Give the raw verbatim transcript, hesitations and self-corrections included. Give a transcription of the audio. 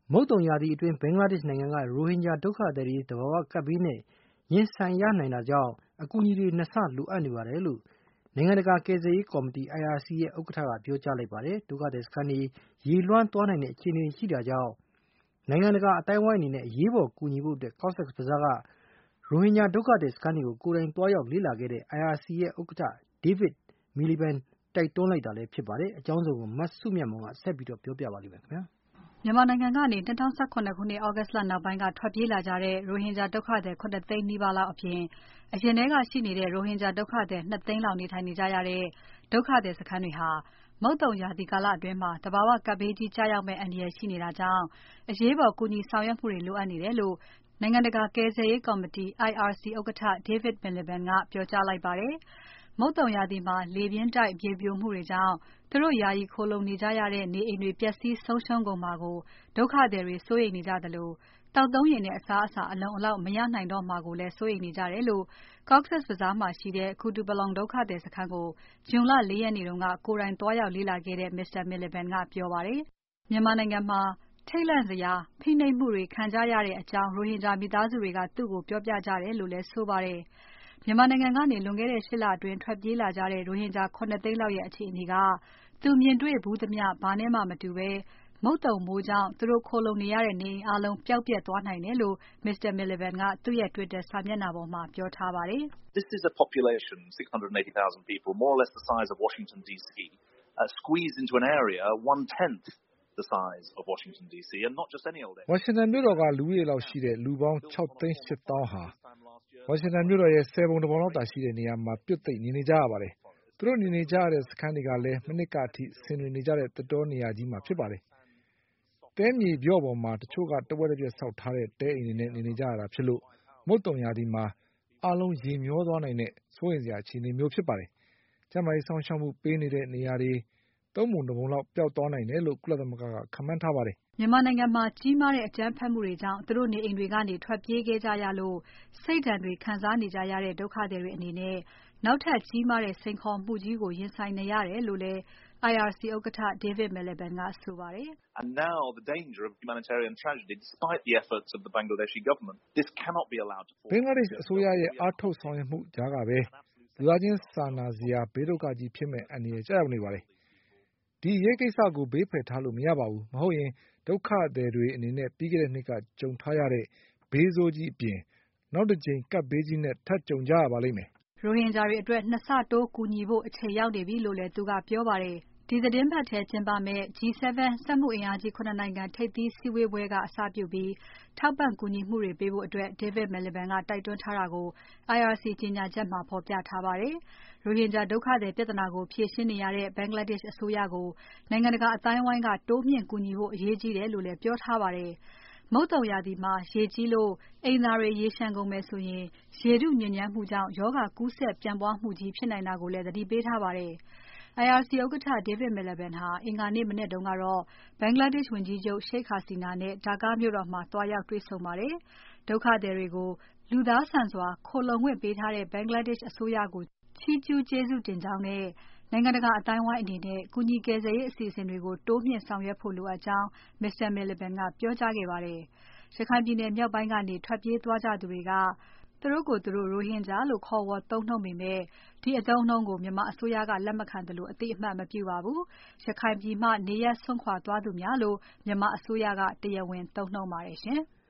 မုတ်တုံရာသီအတွင်းဘင်္ဂလားဒေ့ရှ်နိုင်ငံကရိုဟင်ဂျာဒုက္ခသည်တွေသဘာဝကပ်ဘေးနဲ့ရင်ဆိုင်ရနိုင်တာကြောင့်အကူအညီတွေနှစ်ဆလိုအပ်နေပါတယ်လို့နိုင်ငံတကာကယ်ဆယ်ရေးကော်မတီ I R C ရဲ့ဥက္ကဋ္ဌကပြောကြားလိုက်ပါတယ်။ဒုက္ခသည်စခန်းတွေရေလွှမ်းသွားနိုင်တဲ့အခြေအနေရှိတာကြောင့်နိုင်ငံတကာအတိုင်းဝိုင်းအနေနဲ့အရေးပေါ်ကူညီဖို့အတွက် Cox's Bazar ကရိုဟင်ဂျာဒုက္ခသည်စခန်းတွေကိုကိုယ်တိုင်သွားရောက်လေ့လာခဲ့တဲ့ I R C ရဲ့ဥက္ကဋ္ဌ David Miliband တိုက်တွန်းလိုက်တာလည်းဖြစ်ပါတယ်။အကြောင်းစုံကိုမစုမြတ်မွန်ကဆက်ပြီးပြောပြပါလိမ့်မယ်ခင်ဗျာ။မြန်မာနိုင်ငံကနေ၂၀၁၇ခုနှစ် August လနောက်ပိုင်းကထွက်ပြေးလာကြတဲ့ရိုဟင်ဂျာဒုက္ခသည်ခုနှစ်သိန်းနီးပါးလောက်အပြင်အရင်ထဲကရှိနေတဲ့ရိုဟင်ဂျာဒုက္ခသည်နှစ်သိန်းလောက်နေထိုင်နေကြရတဲ့ဒုက္ခသည်စခန်းတွေဟာမုတ်တုံရာသီကာလအတွင်းမှာတဘာဝကပ်ဘေးကြီးကျရောက်မဲ့အန္တရာယ်ရှိနေတာကြောင့်အရေးပေါ်ကူညီဆောင်ရွက်မှုတွေလိုအပ်နေတယ်လို့နိုင်ငံတကာကယ်ဆယ်ရေးကော်မတီ I R C ဥက္ကဋ္ဌ David Miliband ကပြောကြားလိုက်ပါတယ်။မုတ်တုံရာသီမှာလေပြင်းတိုက်မြေပြိုမှုတွေကြောင့်သူတို့ယာယီခိုလှုံနေကြရတဲ့နေအိမ်တွေပျက်စီးဆုံးရှုံးကုန်မှာကိုဒုက္ခသည်တွေစိုးရိမ်နေကြသလိုတောက်သုံးရေနဲ့အစားအစာအလုံအလောက်မရနိုင်တော့မှာကိုလည်းစိုးရိမ်နေကြတယ်လို့ Cox's Bazar မှာရှိတဲ့ Kutupalong ဒုက္ခသည်စခန်းကိုဇွန်လ၄ရက်နေ့ကကိုယ်တိုင်သွားရောက်လေ့လာခဲ့တဲ့ Mr. Miliband ကပြောပါတယ်။မြန်မာနိုင်ငံမှာထိတ်လန့်စရာဖိနှိပ်မှုတွေခံကြရတဲ့အကြောင်းရိုဟင်ဂျာမိသားစုတွေကသူ့ကိုပြောပြကြတယ်လို့လည်းဆိုပါတယ်။မြန်မာနိုင်ငံကနေလွန်ခဲ့တဲ့၈လအတွင်းထွက်ပြေးလာကြတဲ့ရိုဟင်ဂျာခုနှစ်သိန်းလောက်ရဲ့အခြေအနေကသူမြင်တွေ့ဘူးသမျှဘာနဲ့မှမတူဘဲမုတ်တုံမိုးကြောင့်သူတို့ခိုလှုံနေရတဲ့နေအိမ်အားလုံးပျောက်ပျက်သွားနိုင်တယ်လို့ Mr. Miliband ကသူ့ရဲ့ Twitter စာမျက်နှာပေါ်မှာပြောထားပါတယ်။ This is a population six hundred eighty thousand people more or less the size of Washington D C uh, squeezed into an area one tenth the size of Washington D C and not just any old area. ဝါရှင်တန်မြို့တော်ကလူဦးရေလောက်ရှိတဲ့လူပေါင်း၆သိန်း၈သောင်းဟာဝါရှင်တန်မြို့တော်ရဲ့ဆယ်ပုံတစ်ပုံလောက်သာရှိတဲ့နေရာမှာပြွတ်သိပ်နေနေကြရပါတယ်။သူတို့နေနေကြရတဲ့စခန်းတွေကလည်းမနစ်ကအထိဆင်တွေနေကြတဲ့တတော်နေရာကြီးမှာဖြစ်ပါတယ်။တဲမြေပြော့ပေါ်မှာတချို့ကတဝက်တစ်ပြက်ဆောက်ထားတဲ့တဲအိမ်တွေနဲ့နေနေကြရတာဖြစ်လို့မုတ်တုံရာသီမှာအားလုံးရေမျောသွားနိုင်တဲ့စိုးရိမ်စရာအခြေအနေမျိုးဖြစ်ပါတယ်။ကျန်းမာရေးဆောင်ရှောက်မှုပေးနေတဲ့နေရာတွေသုံးပုံတစ်ပုံလောက်ပျောက်သွားနိုင်တယ်လို့ကုလသမဂ္ဂကခန့်မှန်းထားပါတယ်။မြန်မာနိုင်ငံမှာကြီးမားတဲ့အကြမ်းဖက်မှုတွေကြောင့်သူတို့နေအိမ်တွေကနေထွက်ပြေးခဲ့ကြရလို့စိတ်ဒဏ်တွေခံစားနေကြရတဲ့ဒုက္ခသည်တွေအနေနဲ့နောက်ထပ်ကြီးမားတဲ့စိန်ခေါ်မှုကြီးကိုရင်ဆိုင်နေရတယ်လို့လည်း I R C ဥက္ကဋ္ဌ David Miliband ကဆိုပါတယ်။ And now the danger of humanitarian tragedy despite the efforts of the Bangladeshi government this cannot be allowed to fall. ဘင်္ဂလားဒေ့ရှ်အစိုးရရဲ့အားထုတ်ဆောင်ရွက်မှုကြားကပဲလူသားချင်းစာနာစရာဘေးဒုက္ခကြီးဖြစ်မဲ့အန္တရာယ်ကျရောက်နေပါတယ်။ဒီရေးကိစ္စကိုဘေးဖယ်ထားလို့မရပါဘူး။မဟုတ်ရင်ဒုက္ခသည်တွေအနေနဲ့ပြီးခဲ့တဲ့နှစ်ကကြုံထားရတဲ့ဘေးဆိုးကြီးအပြင်နောက်တစ်ကြိမ်ကပ်ဘေးကြီးနဲ့ထပ်ကြုံကြရပါလိမ့်မယ်။ရိုဟင်ဂျာတွေအတွက်နှစ်ဆတိုးကူညီဖို့အချိန်ရောက်နေပြီလို့လည်းသူကပြောပါတယ်။ဒီသတင်းပတ်ထဲကျင်းပမယ့် G seven စက်မှုအင်အားကြီးခုနစ်နိုင်ငံထိပ်သီးစည်းဝေးပွဲကအစပြုပြီးထောက်ပံ့ကူညီမှုတွေပေးဖို့အတွက် David Miliband ကတိုက်တွန်းထားတာကို I R C ကြေညာချက်မှာဖော်ပြထားပါတယ်။ရိုဟင်ဂျာဒုက္ခသည်ပြဿနာကိုဖြေရှင်းနေရတဲ့ Bangladesh အစိုးရကိုနိုင်ငံတကာအသိုင်းအဝိုင်းကတိုးမြှင့်ကူညီဖို့အရေးကြီးတယ်လို့လည်းပြောထားပါတယ်။မုတ်တုံရာသီမှာရေကြီးလို့အိမ်သာတွေရေလျှံကုန်မယ်ဆိုရင်ရေထုညစ်ညမ်းမှုကြောင့်ရောဂါကူးစက်ပြန့်ပွားမှုကြီးဖြစ်နိုင်တာကိုလည်းသတိပေးထားပါတယ်။ I R C ဥက္ကဋ္ဌ David Miliband ဟာအင်္ဂါနေ့မနက်တုန်းကတော့ Bangladesh ဝန်ကြီးချုပ် Sheikh Hasina နဲ့ Dhaka မြို့တော်မှာသွားရောက်တွေ့ဆုံပါတယ်။ဒုက္ခသည်တွေကိုလူသားဆန်စွာခိုလှုံခွင့်ပေးထားတဲ့ Bangladesh အစိုးရကိုချီးကျူးကျေးဇူးတင်ကြောင်းနဲ့နိုင်ငံတကာအသိုင်းအဝိုင်းအနေနဲ့ကူညီကယ်ဆယ်ရေးအစီအစဉ်တွေကိုတိုးမြှင့်ဆောင်ရွက်ဖို့လိုအပ်ကြောင်း Mr. Miliband ကပြောကြားခဲ့ပါတယ်။ရခိုင်ပြည်နယ်မြောက်ပိုင်းကနေထွက်ပြေးသွားကြသူတွေကသူတို့ကိုယ်သူတို့ရိုဟင်ဂျာလို့ခေါ်ဝေါ်သုံးနှုန်းပေမဲ့ဒီအသုံးအနှုန်းကိုမြန်မာအစိုးရကလက်မခံသလိုအသိအမှတ်မပြုပါဘူး။ရခိုင်ပြည်မှနေရပ်စွန့်ခွာသွားသူများလို့မြန်မာအစိုးရကတရားဝင်သုံးနှုန်းပါတယ်ရှင်။